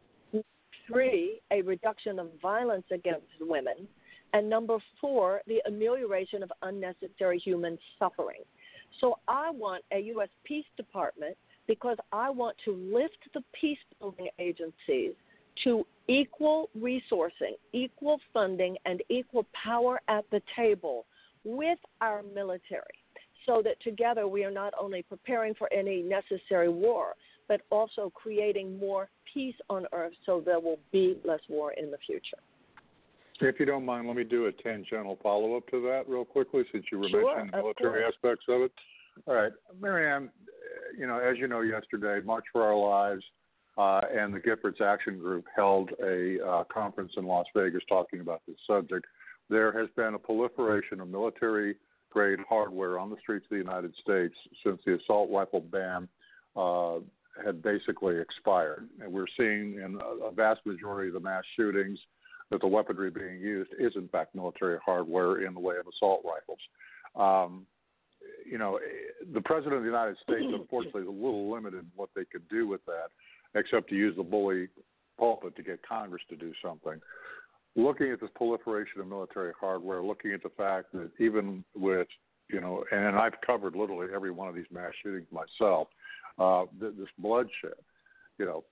Three, a reduction of violence against women. And number four, the amelioration of unnecessary human suffering. So I want a U S Peace Department because I want to lift the peace-building agencies to equal resourcing, equal funding, and equal power at the table with our military, so that together we are not only preparing for any necessary war, but also creating more peace on earth so there will be less war in the future. If you don't mind, let me do a tangential follow-up to that real quickly, since you were Sure, mentioning the military aspects of it. All right. Marianne, you know, as you know, yesterday, March for Our Lives uh, and the Giffords Action Group held a uh, conference in Las Vegas talking about this subject. There has been a proliferation of military-grade hardware on the streets of the United States since the assault rifle ban uh, had basically expired. And we're seeing in a, a vast majority of the mass shootings that the weaponry being used is, in fact, military hardware in the way of assault rifles. Um, you know, the President of the United States, unfortunately, is a little limited in what they could do with that, except to use the bully pulpit to get Congress to do something. Looking at this proliferation of military hardware, looking at the fact that even with, you know, and I've covered literally every one of these mass shootings myself, uh, this bloodshed, you know,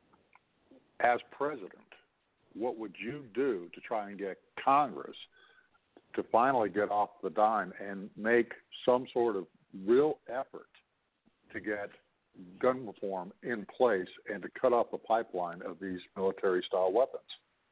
as president, what would you do to try and get Congress to finally get off the dime and make some sort of real effort to get gun reform in place and to cut off the pipeline of these military-style weapons?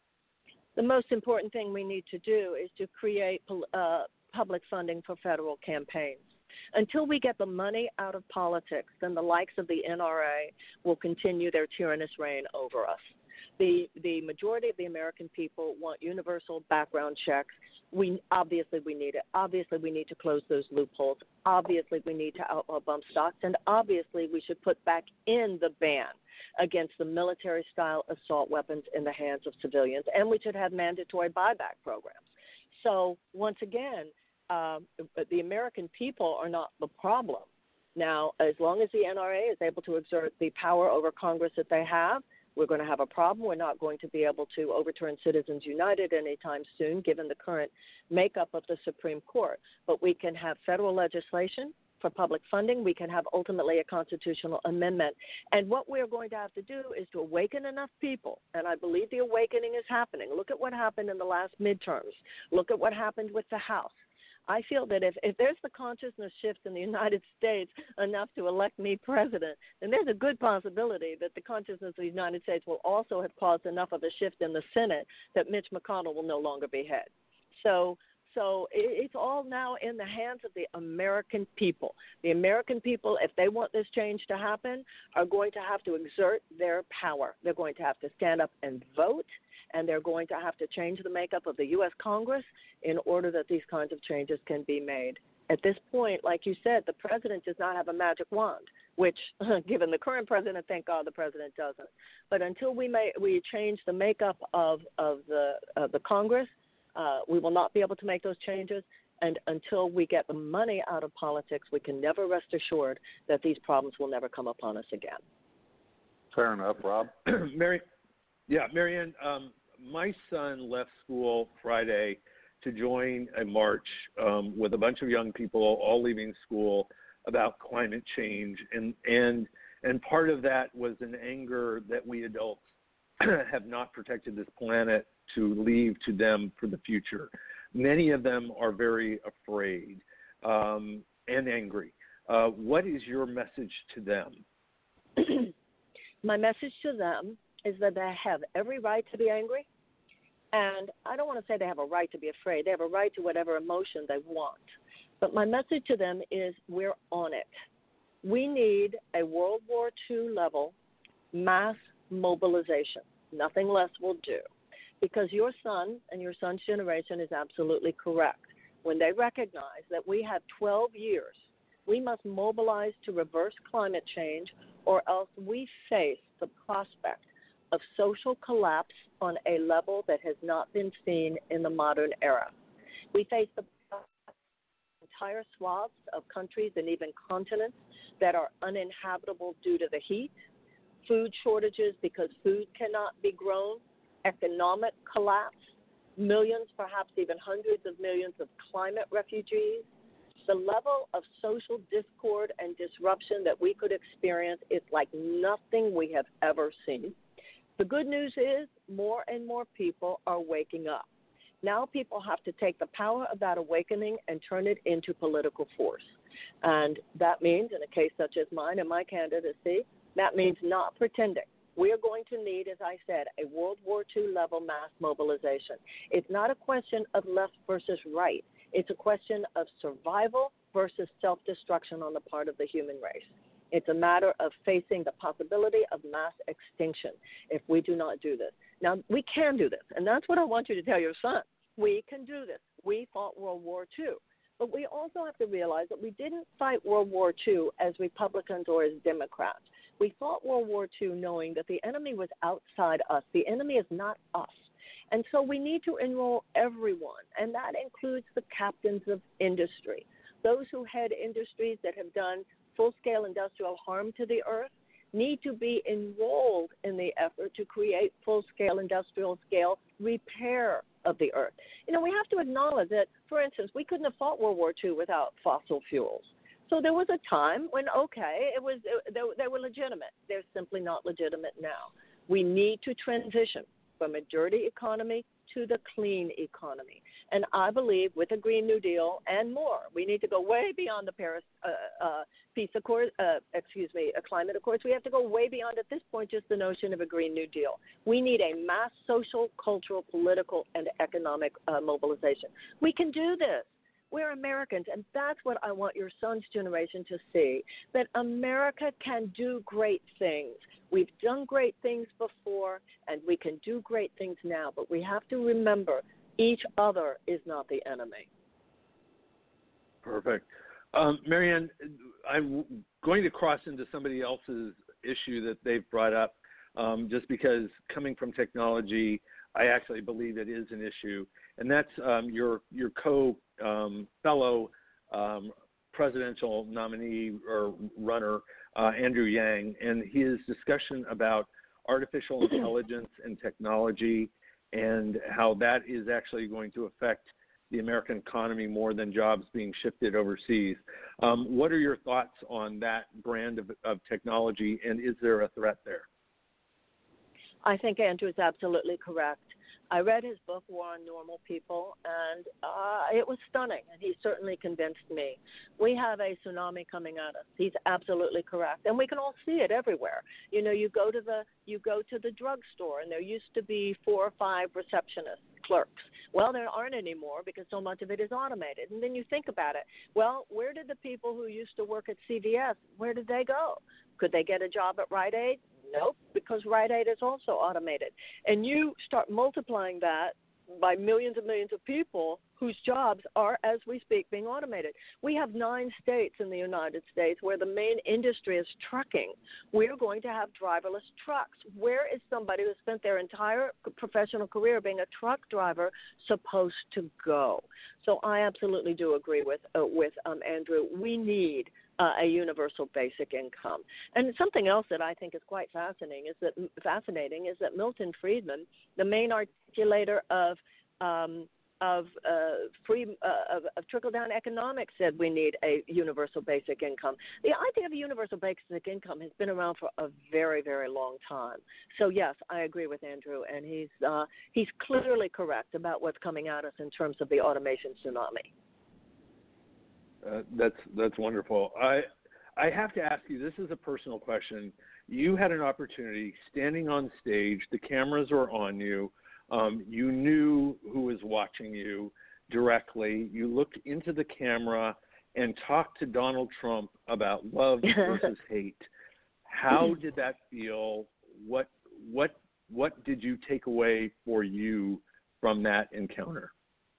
The most important thing we need to do is to create uh, public funding for federal campaigns. Until we get the money out of politics, then the likes of the N R A will continue their tyrannous reign over us. The the majority of the American people want universal background checks. We obviously we need it. Obviously we need to close those loopholes. Obviously we need to outlaw bump stocks, and obviously we should put back in the ban against the military-style assault weapons in the hands of civilians, and we should have mandatory buyback programs. So once again, uh, the American people are not the problem. Now, as long as the N R A is able to exert the power over Congress that they have, we're going to have a problem. We're not going to be able to overturn Citizens United anytime soon, given the current makeup of the Supreme Court. But we can have federal legislation for public funding. We can have ultimately a constitutional amendment. And what we're going to have to do is to awaken enough people, and I believe the awakening is happening. Look at what happened in the last midterms. Look at what happened with the House. I feel that if, if there's the consciousness shift in the United States enough to elect me president, then there's a good possibility that the consciousness of the United States will also have caused enough of a shift in the Senate that Mitch McConnell will no longer be head. So So it's all now in the hands of the American people. The American people, if they want this change to happen, are going to have to exert their power. They're going to have to stand up and vote, and they're going to have to change the makeup of the U S Congress in order that these kinds of changes can be made. At this point, like you said, the president does not have a magic wand, which, given the current president, thank God the president doesn't. But until we may, we change the makeup of, of the, of the Congress, Uh, we will not be able to make those changes. And until we get the money out of politics, we can never rest assured that these problems will never come upon us again. Fair enough, Rob. Mary, yeah, Marianne, um, my son left school Friday to join a march um, with a bunch of young people all leaving school about climate change. And, and, and part of that was an anger that we adults have not protected this planet to leave to them for the future. Many of them are very afraid um, and angry. Uh, what is your message to them? My message to them is that they have every right to be angry. And I don't want to say they have a right to be afraid. They have a right to whatever emotion they want. But my message to them is we're on it. We need a World War Two level mass mobilization. Nothing less will do. Because your son and your son's generation is absolutely correct. When they recognize that we have twelve years, we must mobilize to reverse climate change, or else we face the prospect of social collapse on a level that has not been seen in the modern era. We face the entire swaths of countries and even continents that are uninhabitable due to the heat, food shortages because food cannot be grown, economic collapse, millions, perhaps even hundreds of millions of climate refugees. The level of social discord and disruption that we could experience is like nothing we have ever seen. The good news is more and more people are waking up. Now people have to take the power of that awakening and turn it into political force. And that means, in a case such as mine and my candidacy, that means not pretending. We are going to need, as I said, a World War Two level mass mobilization. It's not a question of left versus right. It's a question of survival versus self-destruction on the part of the human race. It's a matter of facing the possibility of mass extinction if we do not do this. Now, we can do this, and that's what I want you to tell your son. We can do this. We fought World War Two. But we also have to realize that we didn't fight World War Two as Republicans or as Democrats. We fought World War Two knowing that the enemy was outside us. The enemy is not us. And so we need to enroll everyone, and that includes the captains of industry, those who head industries that have done full-scale industrial harm to the earth need to be enrolled in the effort to create full-scale industrial-scale repair of the earth. You know, we have to acknowledge that, for instance, we couldn't have fought World War Two without fossil fuels. So there was a time when, okay, it was they, they were legitimate. They're simply not legitimate now. We need to transition from a dirty economy to the clean economy. And I believe with a Green New Deal and more, we need to go way beyond the Paris uh, uh, Peace Accord, uh, excuse me, a climate accords. We have to go way beyond, at this point, just the notion of a Green New Deal. We need a mass social, cultural, political, and economic uh, mobilization. We can do this. We're Americans, and that's what I want your son's generation to see, that America can do great things. We've done great things before, and we can do great things now, but we have to remember each other is not the enemy. Perfect. Um, Marianne, I'm going to cross into somebody else's issue that they've brought up, um, just because coming from technology, I actually believe it is an issue, and that's um, your your co um, fellow um, presidential nominee or runner, uh, Andrew Yang, and his discussion about artificial intelligence and technology and how that is actually going to affect the American economy more than jobs being shifted overseas. Um, what are your thoughts on that brand of, of technology, and is there a threat there? I think Andrew is absolutely correct. I read his book, War on Normal People, and uh, it was stunning, and he certainly convinced me. We have a tsunami coming at us. He's absolutely correct, and we can all see it everywhere. You know, you go to the you go to the drugstore, and there used to be four or five receptionists, clerks. Well, there aren't anymore because so much of it is automated. And then you think about it. Well, where did the people who used to work at C V S, where did they go? Could they get a job at Rite Aid? Nope, because Rite Aid is also automated. And you start multiplying that by millions and millions of people whose jobs are, as we speak, being automated. We have nine states in the United States where the main industry is trucking. We're going to have driverless trucks. Where is somebody who spent their entire professional career being a truck driver supposed to go? So I absolutely do agree with uh, with um, Andrew. We need uh, a universal basic income. And something else that I think is quite fascinating is that fascinating is that Milton Friedman, the main articulator of um, of uh, free uh, of, of trickle-down economics, said we need a universal basic income. The idea of a universal basic income has been around for a very, very long time. So yes, I agree with Andrew, and he's uh, he's clearly correct about what's coming at us in terms of the automation tsunami. Uh, that's that's wonderful. I I have to ask you. This is a personal question. You had an opportunity standing on stage. The cameras were on you. Um, you knew who was watching you directly. You looked into the camera and talked to Donald Trump about love versus hate. How did that feel? What what what did you take away for you from that encounter?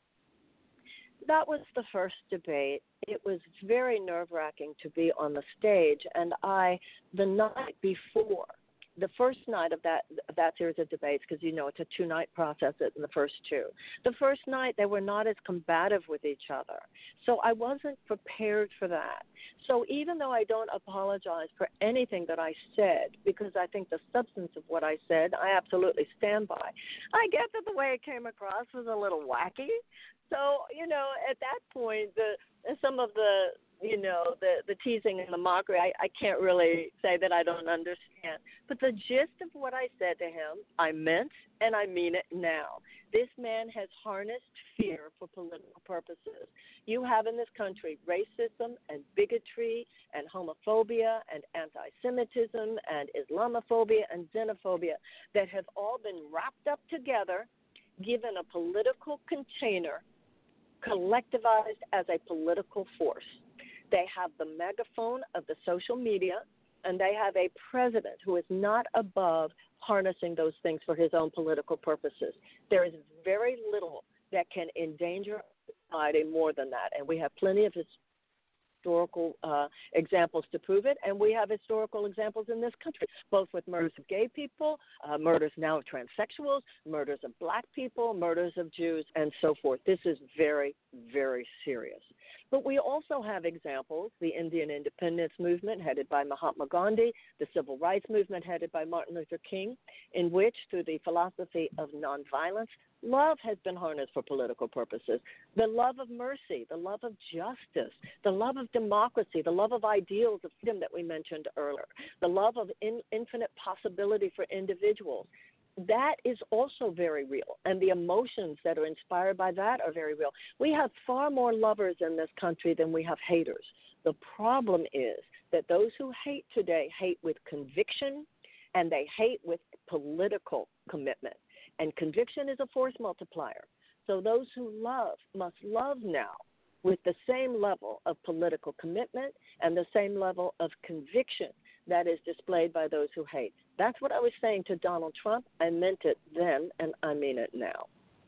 That was the first debate. It was very nerve-wracking to be on the stage, and I, the night before, the first night of that of that series of debates, because you know it's a two-night process in the first two. The first night they were not as combative with each other, so I wasn't prepared for that. So even though I don't apologize for anything that I said, because I think the substance of what I said I absolutely stand by, I get that the way it came across was a little wacky. So you know, at that point, the some of the you know, the, the teasing and the mockery, I, I can't really say that I don't understand. But the gist of what I said to him, I meant and I mean it now. This man has harnessed fear for political purposes. You have in this country racism and bigotry and homophobia and anti-Semitism and Islamophobia and xenophobia that have all been wrapped up together, given a political container, collectivized as a political force. They have the megaphone of the social media, and they have a president who is not above harnessing those things for his own political purposes. There is very little that can endanger society more than that, and we have plenty of historical uh, examples to prove it, and we have historical examples in this country, both with murders of gay people, uh, murders now of transsexuals, murders of black people, murders of Jews, and so forth. This is very, very serious. But we also have examples, the Indian independence movement headed by Mahatma Gandhi, the civil rights movement headed by Martin Luther King, in which, through the philosophy of nonviolence, love has been harnessed for political purposes. The love of mercy, the love of justice, the love of democracy, the love of ideals of freedom that we mentioned earlier, the love of in, infinite possibility for individuals. That is also very real, and the emotions that are inspired by that are very real. We have far more lovers in this country than we have haters. The problem is that those who hate today hate with conviction, and they hate with political commitment. And conviction is a force multiplier. So those who love must love now with the same level of political commitment and the same level of conviction that is displayed by those who hate. That's what I was saying to Donald Trump. I meant it then, and I mean it now.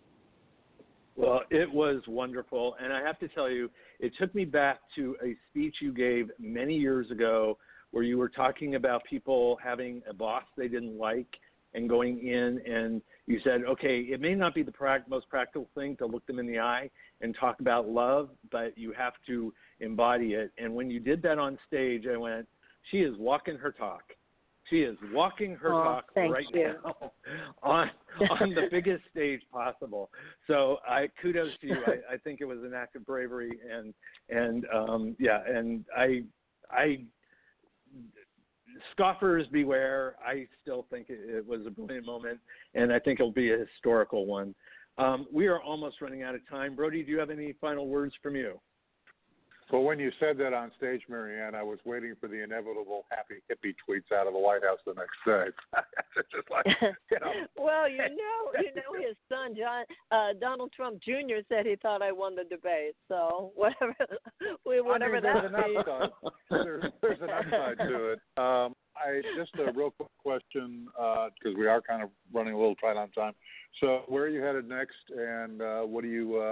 Well, it was wonderful, and I have to tell you, it took me back to a speech you gave many years ago where you were talking about people having a boss they didn't like and going in, and you said, okay, it may not be the pra- most practical thing to look them in the eye and talk about love, but you have to embody it. And when you did that on stage, I went, she is walking her talk. She is walking her oh, talk right you. now on on the biggest stage possible. So I kudos to you. I, I think it was an act of bravery, and and um, yeah, and I I scoffers beware. I still think it, it was a brilliant moment, and I think it'll be a historical one. Um, we are almost running out of time. Brody, do you have any final words from you? Well, when you said that on stage, Marianne, I was waiting for the inevitable happy hippie tweets out of the White House the next day. It's just like, you know. Well, you know, you know, his son, John uh, Donald Trump Junior said he thought I won the debate. So whatever, whatever I mean, there's that an means. upside. There's, there's an upside to it. Um, I just a real quick question because uh, we are kind of running a little tight on time. So, where are you headed next, and uh, what do you uh,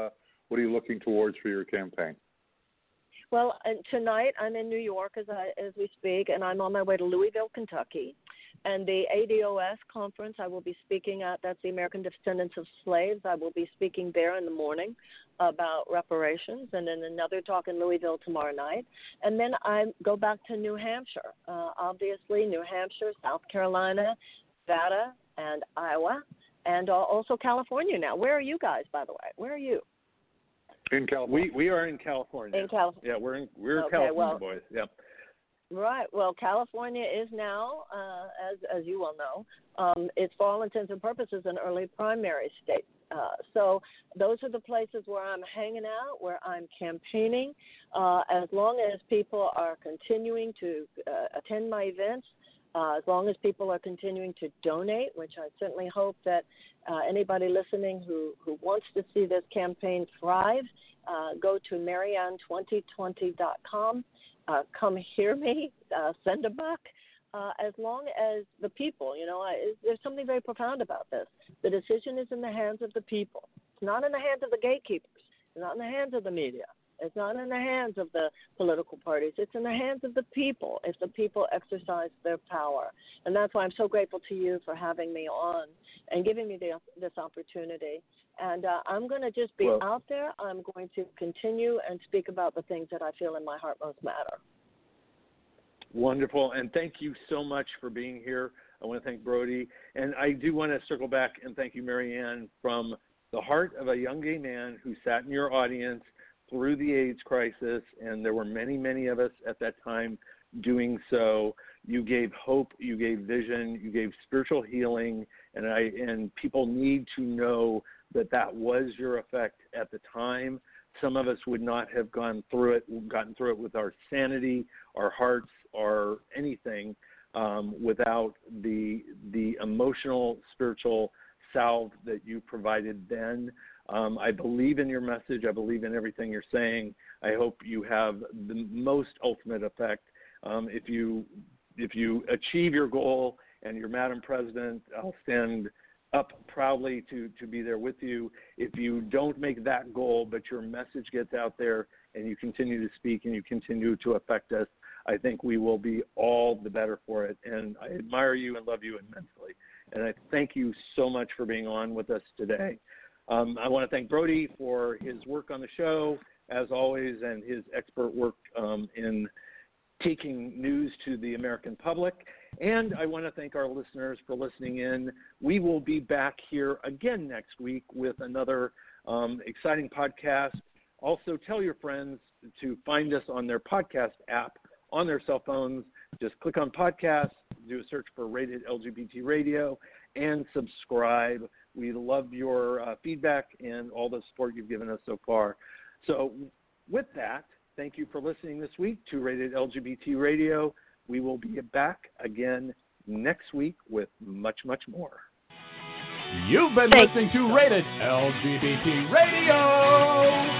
what are you looking towards for your campaign? Well, and tonight I'm in New York as I, as we speak, and I'm on my way to Louisville, Kentucky. And the A D O S conference I will be speaking at, that's the American Descendants of Slaves. I will be speaking there in the morning about reparations, and then another talk in Louisville tomorrow night. And then I go back to New Hampshire, uh, obviously New Hampshire, South Carolina, Nevada, and Iowa, and uh, also California now. Where are you guys, by the way? Where are you? In California. We we are in California. In California. Yeah, we're in, we're okay, California well, boys. Yeah. Right. Well, California is now, uh, as as you well know, um, it's for all intents and purposes an early primary state. Uh, so those are the places where I'm hanging out, where I'm campaigning. Uh, as long as people are continuing to uh, attend my events, uh, as long as people are continuing to donate, which I certainly hope that uh, anybody listening who, who wants to see this campaign thrive, uh, go to marianne twenty twenty dot com. Uh, come hear me, uh, send a buck. Uh, as long as the people, you know, I, there's something very profound about this. The decision is in the hands of the people. It's not in the hands of the gatekeepers. It's not in the hands of the media. It's not in the hands of the political parties. It's in the hands of the people if the people exercise their power. And that's why I'm so grateful to you for having me on and giving me the, this opportunity. And uh, I'm going to just be well, out there. I'm going to continue and speak about the things that I feel in my heart most matter. Wonderful. And thank you so much for being here. I want to thank Brody. And I do want to circle back and thank you, Marianne, from the heart of a young gay man who sat in your audience through the AIDS crisis. And there were many, many of us at that time doing so. You gave hope, you gave vision, you gave spiritual healing. And I and people need to know that that was your effect at the time. Some of us would not have gone through it, gotten through it with our sanity, our hearts, or anything um, without the the emotional, spiritual salve that you provided then. Um, I believe in your message. I believe in everything you're saying. I hope you have the most ultimate effect. Um, if you if you achieve your goal and you're Madam President, I'll stand up proudly to, to be there with you. If you don't make that goal, but your message gets out there and you continue to speak and you continue to affect us, I think we will be all the better for it. And I admire you and love you immensely. And I thank you so much for being on with us today. Um, I want to thank Brody for his work on the show, as always, and his expert work um, in taking news to the American public. And I want to thank our listeners for listening in. We will be back here again next week with another um, exciting podcast. Also, tell your friends to find us on their podcast app on their cell phones. Just click on podcasts, do a search for Rated L G B T Radio, and subscribe. We love your uh, feedback and all the support you've given us so far. So with that, thank you for listening this week to Rated L G B T Radio. We will be back again next week with much, much more. You've been listening to Rated L G B T Radio.